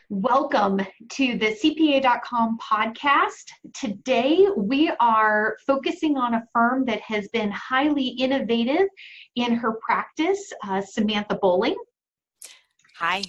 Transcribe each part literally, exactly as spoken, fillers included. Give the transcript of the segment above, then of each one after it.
Welcome to the C P A dot com podcast. Today we are focusing on a firm that has been highly innovative in her practice, uh, Samantha Bowling. Hi.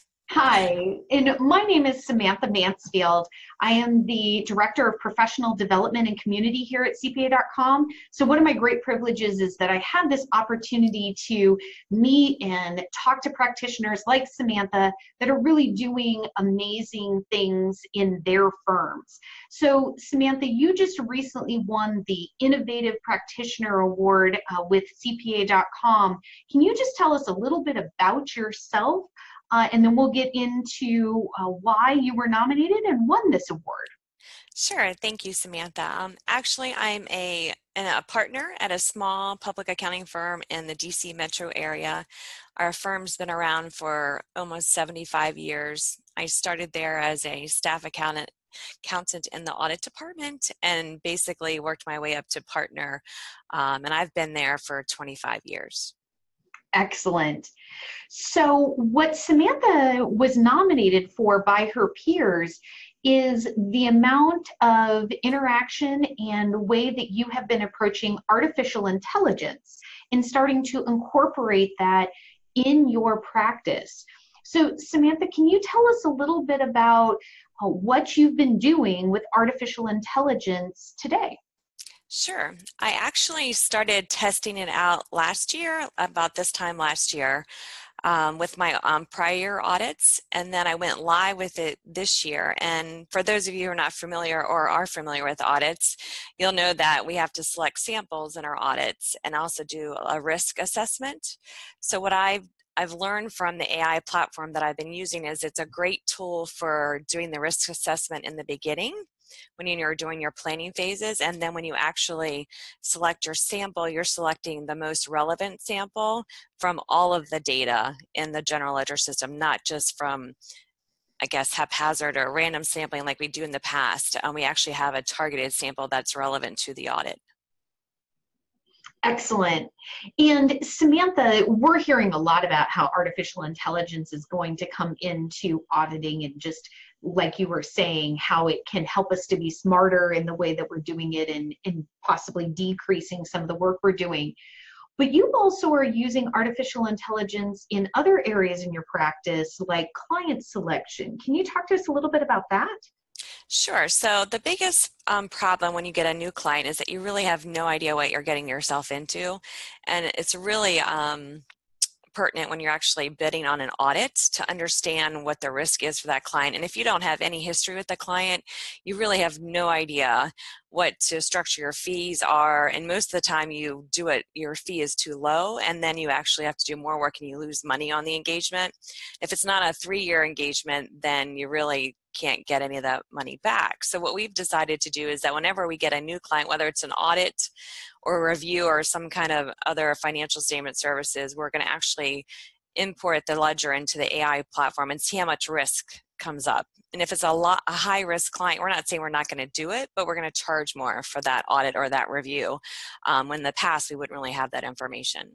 Hi, and my name is Samantha Mansfield. I am the Director of Professional Development and Community here at C P A dot com. So one of my great privileges is that I had this opportunity to meet and talk to practitioners like Samantha that are really doing amazing things in their firms. So Samantha, you just recently won the Innovative Practitioner Award uh, with C P A dot com. Can you just tell us a little bit about yourself? Uh, and then we'll get into uh, why you were nominated and won this award. Sure. Thank you, Samantha. Um, actually, I'm a, a partner at a small public accounting firm in the D C metro area. Our firm's been around for almost seventy-five years. I started there as a staff accountant accountant in the audit department and basically worked my way up to partner. Um, and I've been there for twenty-five years. Excellent. So what Samantha was nominated for by her peers is the amount of interaction and way that you have been approaching artificial intelligence and starting to incorporate that in your practice. So Samantha, can you tell us a little bit about uh, what you've been doing with artificial intelligence today? Sure. I actually started testing it out last year, about this time last year, um, with my um, prior audits, and then I went live with it this year. And for those of you who are not familiar or are familiar with audits, you'll know that we have to select samples in our audits and also do a risk assessment. So what I've I've learned from the A I platform that I've been using is it's a great tool for doing the risk assessment in the beginning, when you're doing your planning phases, and then when you actually select your sample, you're selecting the most relevant sample from all of the data in the general ledger system, not just from, I guess, haphazard or random sampling like we do in the past. Um, we actually have a targeted sample that's relevant to the audit. Excellent. And Samantha, we're hearing a lot about how artificial intelligence is going to come into auditing, and just like you were saying, how it can help us to be smarter in the way that we're doing it, and, and possibly decreasing some of the work we're doing. But you also are using artificial intelligence in other areas in your practice, like client selection. Can you talk to us a little bit about that? Sure. So the biggest um, problem when you get a new client is that you really have no idea what you're getting yourself into. And it's really um, pertinent when you're actually bidding on an audit to understand what the risk is for that client. And if you don't have any history with the client, you really have no idea what to structure your fees are. And most of the time you do it, your fee is too low, and then you actually have to do more work and you lose money on the engagement. If it's not a three-year engagement, then you really can't get any of that money back. So what we've decided to do is that whenever we get a new client, whether it's an audit or a review or some kind of other financial statement services, we're going to actually import the ledger into the A I platform and see how much risk comes up. And if it's a lot a high risk client, we're not saying we're not going to do it, but we're going to charge more for that audit or that review. Um, when in the past we wouldn't really have that information.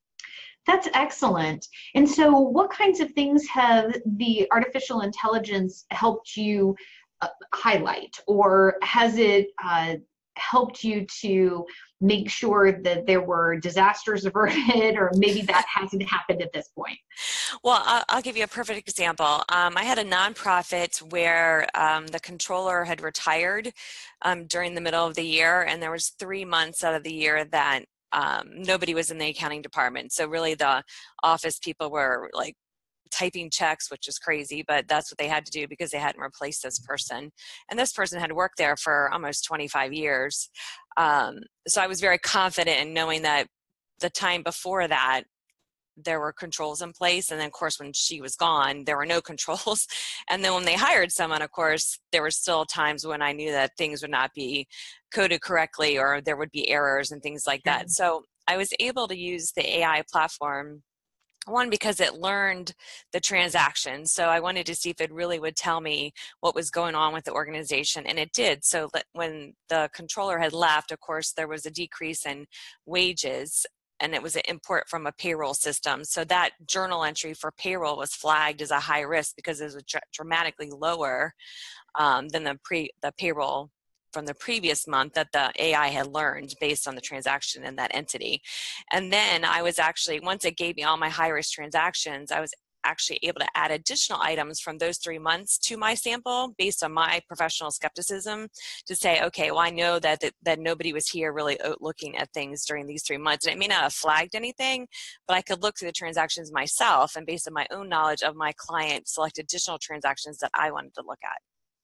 That's excellent. And so what kinds of things have the artificial intelligence helped you uh, highlight, or has it uh, helped you to make sure that there were disasters averted, or maybe that hasn't happened at this point? Well, I'll, I'll give you a perfect example. Um, I had a nonprofit where um, the controller had retired um, during the middle of the year, and there was three months out of the year that Um, nobody was in the accounting department. So really the office people were like typing checks, which is crazy, but that's what they had to do because they hadn't replaced this person. And this person had worked there for almost twenty-five years. Um, so I was very confident in knowing that the time before that, there were controls in place. And then of course, when she was gone, there were no controls. And then when they hired someone, of course, there were still times when I knew that things would not be coded correctly, or there would be errors and things like that. So I was able to use the A I platform, one, because it learned the transaction. So I wanted to see if it really would tell me what was going on with the organization, and it did. So when the controller had left, of course, there was a decrease in wages and it was an import from a payroll system. So that journal entry for payroll was flagged as a high risk because it was dr- dramatically lower um, than the pre the payroll from the previous month that the A I had learned based on the transaction in that entity. And then I was actually, once it gave me all my high risk transactions, I was actually able to add additional items from those three months to my sample based on my professional skepticism to say, okay, well, I know that, that, that nobody was here really looking at things during these three months. And it may not have flagged anything, but I could look through the transactions myself and based on my own knowledge of my client, select additional transactions that I wanted to look at.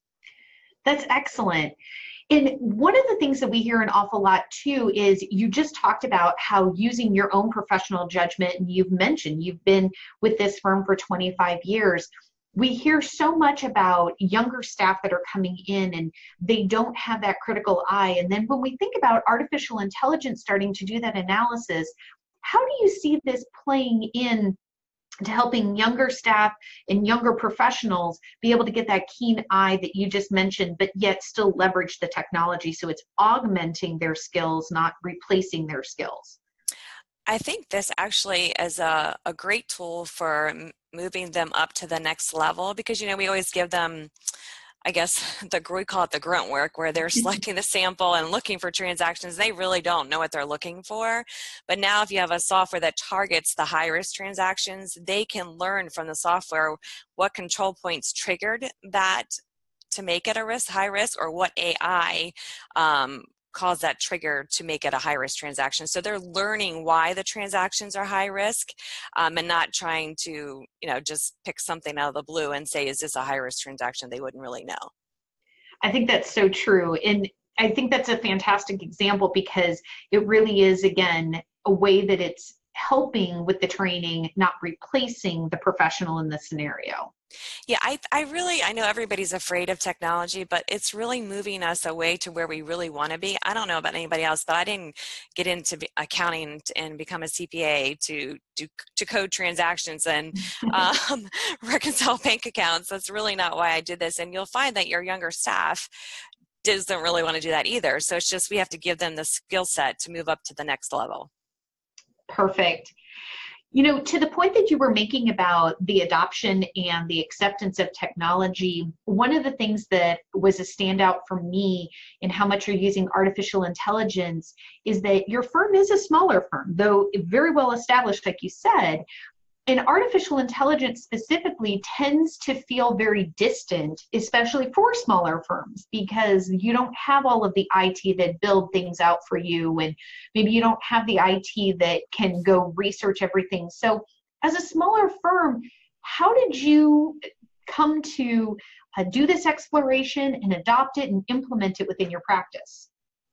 That's excellent. And one of the things that we hear an awful lot too is you just talked about how using your own professional judgment, and you've mentioned you've been with this firm for twenty-five years. We hear so much about younger staff that are coming in and they don't have that critical eye. And then when we think about artificial intelligence starting to do that analysis, how do you see this playing in to helping younger staff and younger professionals be able to get that keen eye that you just mentioned, but yet still leverage the technology so it's augmenting their skills, not replacing their skills? I think this actually is a, a great tool for m- moving them up to the next level because, you know, we always give them, I guess, the we call it the grunt work, where they're selecting the sample and looking for transactions. They really don't know what they're looking for. But now if you have a software that targets the high-risk transactions, they can learn from the software what control points triggered that to make it a risk, high risk, or what A I um, caused that trigger to make it a high-risk transaction. So they're learning why the transactions are high risk um, and not trying to, you know, just pick something out of the blue and say, is this a high-risk transaction? They wouldn't really know. I think that's so true. And I think that's a fantastic example because it really is, again, a way that it's helping with the training, not replacing the professional in the scenario. Yeah, I, I really, I know everybody's afraid of technology, but it's really moving us away to where we really want to be. I don't know about anybody else, but I didn't get into accounting and become a C P A to do to code transactions and um, reconcile bank accounts. That's really not why I did this. And you'll find that your younger staff doesn't really want to do that either. So it's just we have to give them the skill set to move up to the next level. Perfect. You know, to the point that you were making about the adoption and the acceptance of technology, one of the things that was a standout for me in how much you're using artificial intelligence is that your firm is a smaller firm, though very well established, like you said. And artificial intelligence specifically tends to feel very distant, especially for smaller firms, because you don't have all of the I T that build things out for you, and maybe you don't have the I T that can go research everything. So as a smaller firm, how did you come to uh, do this exploration and adopt it and implement it within your practice?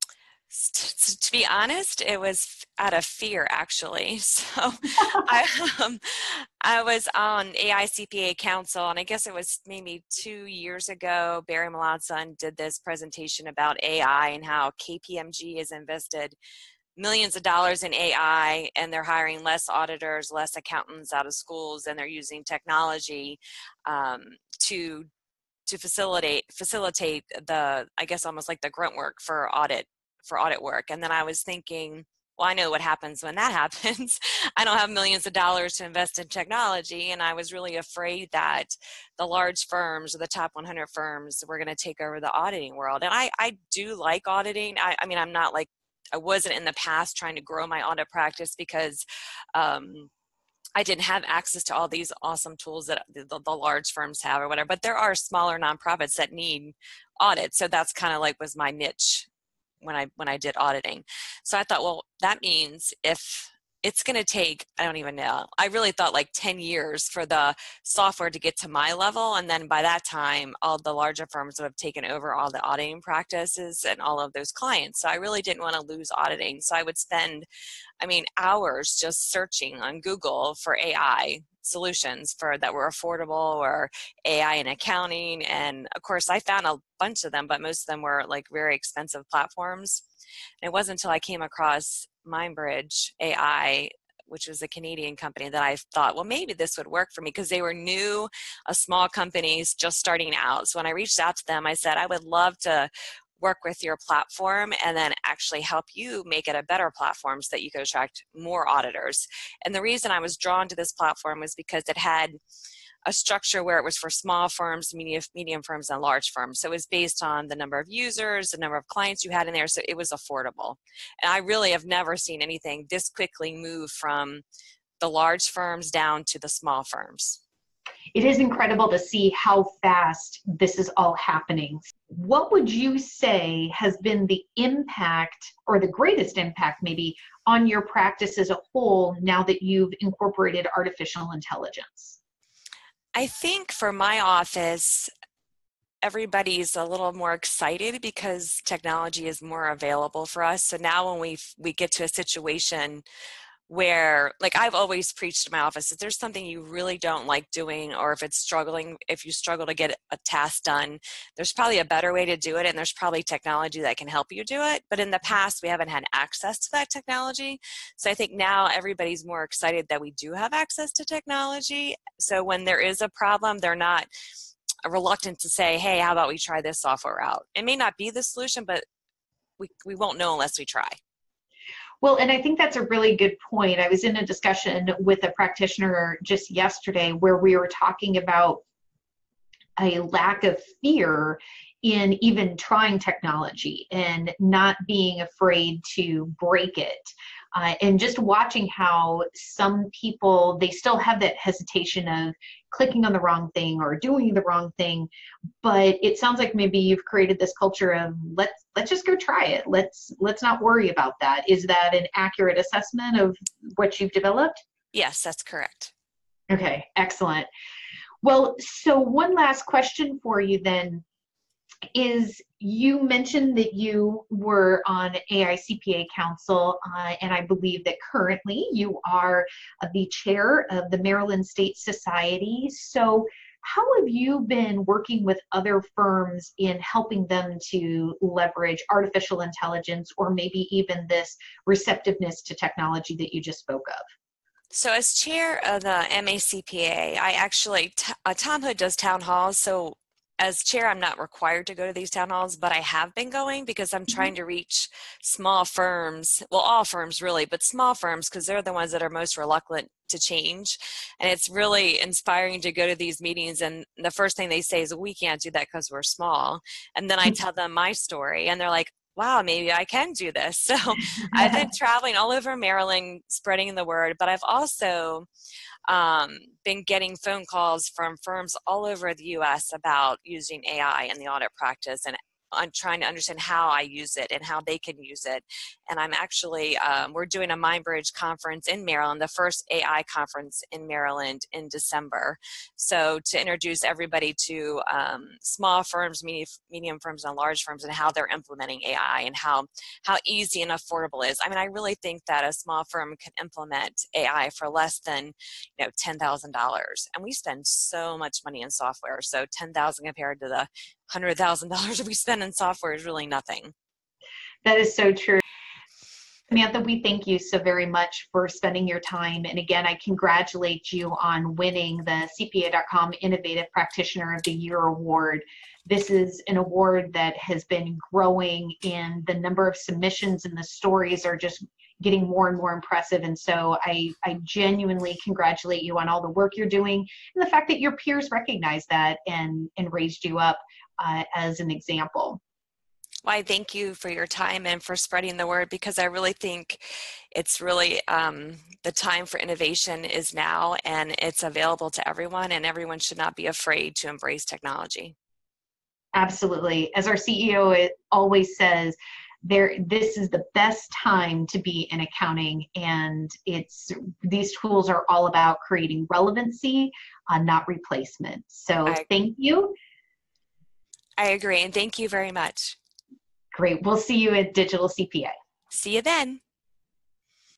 To be honest, it was out of fear, actually. So I, um, I was on A I C P A Council, and I guess it was maybe two years ago, Barry Malazan did this presentation about A I and how K P M G has invested millions of dollars in A I, and they're hiring less auditors, less accountants out of schools, and they're using technology um, to to facilitate facilitate the, I guess, almost like the grunt work for audit for audit work. And then I was thinking, well, I know what happens when that happens. I don't have millions of dollars to invest in technology. And I was really afraid that the large firms or the top one hundred firms were going to take over the auditing world. And I, I do like auditing. I, I mean, I'm not like, I wasn't in the past trying to grow my audit practice because um, I didn't have access to all these awesome tools that the, the large firms have or whatever. But there are smaller nonprofits that need audit. So that's kind of like was my niche when I when I did auditing. So I thought, well, that means if it's going to take, I don't even know, I really thought like ten years for the software to get to my level. And then by that time, all the larger firms would have taken over all the auditing practices and all of those clients. So I really didn't want to lose auditing. So I would spend, I mean, hours just searching on Google for A I solutions for that were affordable, or A I in accounting. And of course, I found a bunch of them, but most of them were like very expensive platforms. And it wasn't until I came across MindBridge A I, which was a Canadian company, that I thought, well, maybe this would work for me, because they were new, a small companies just starting out. So when I reached out to them, I said, I would love to work with your platform and then actually help you make it a better platform so that you could attract more auditors. And the reason I was drawn to this platform was because it had a structure where it was for small firms, medium, medium firms, and large firms. So it was based on the number of users, the number of clients you had in there, so it was affordable. And I really have never seen anything this quickly move from the large firms down to the small firms. It is incredible to see how fast this is all happening. What would you say has been the impact, or the greatest impact maybe, on your practice as a whole now that you've incorporated artificial intelligence? I think for my office, everybody's a little more excited because technology is more available for us. So now when we we get to a situation where, like I've always preached to my office, if there's something you really don't like doing, or if it's struggling, if you struggle to get a task done, there's probably a better way to do it, and there's probably technology that can help you do it. But in the past, we haven't had access to that technology. So I think now everybody's more excited that we do have access to technology. So when there is a problem, they're not reluctant to say, hey, how about we try this software out? It may not be the solution, but we, we won't know unless we try. Well, and I think that's a really good point. I was in a discussion with a practitioner just yesterday where we were talking about a lack of fear in even trying technology and not being afraid to break it. Uh, and just watching how some people, they still have that hesitation of clicking on the wrong thing or doing the wrong thing. But it sounds like maybe you've created this culture of let's let's just go try it. Let's let's not worry about that. Is that an accurate assessment of what you've developed? Yes, that's correct. Okay, excellent. Well, so one last question for you then is, you mentioned that you were on A I C P A Council, uh, and I believe that currently you are uh, the chair of the Maryland State Society. So how have you been working with other firms in helping them to leverage artificial intelligence, or maybe even this receptiveness to technology that you just spoke of? So as chair of the M A C P A, I actually, uh, Tom Hood does town halls, so as chair, I'm not required to go to these town halls, but I have been going because I'm trying to reach small firms, well, all firms really, but small firms, because they're the ones that are most reluctant to change. And it's really inspiring to go to these meetings, and the first thing they say is, we can't do that because we're small. And then I tell them my story, and they're like, wow, maybe I can do this. So I've been traveling all over Maryland, spreading the word, but I've also um, been getting phone calls from firms all over the U S about using A I in the audit practice, and I'm trying to understand how I use it and how they can use it. And I'm actually, um, we're doing a MindBridge conference in Maryland, the first A I conference in Maryland in December. So to introduce everybody to um, small firms, medium, medium firms, and large firms, and how they're implementing A I and how, how easy and affordable it is. I mean, I really think that a small firm can implement A I for less than, you know, ten thousand dollars. And we spend so much money in software. So ten thousand dollars compared to the one hundred thousand dollars we spend in software is really nothing. That is so true. Samantha, we thank you so very much for spending your time. And again, I congratulate you on winning the C P A dot com Innovative Practitioner of the Year Award. This is an award that has been growing, and the number of submissions and the stories are just getting more and more impressive. And so I, I genuinely congratulate you on all the work you're doing, and the fact that your peers recognize that and, and raised you up uh, as an example. Well, I thank you for your time and for spreading the word, because I really think it's really um, the time for innovation is now, and it's available to everyone, and everyone should not be afraid to embrace technology. Absolutely. As our C E O always says, there, this is the best time to be in accounting, and it's, these tools are all about creating relevancy, uh, not replacement. So I, thank you. I agree, and thank you very much. Great. We'll see you at Digital C P A. See you then.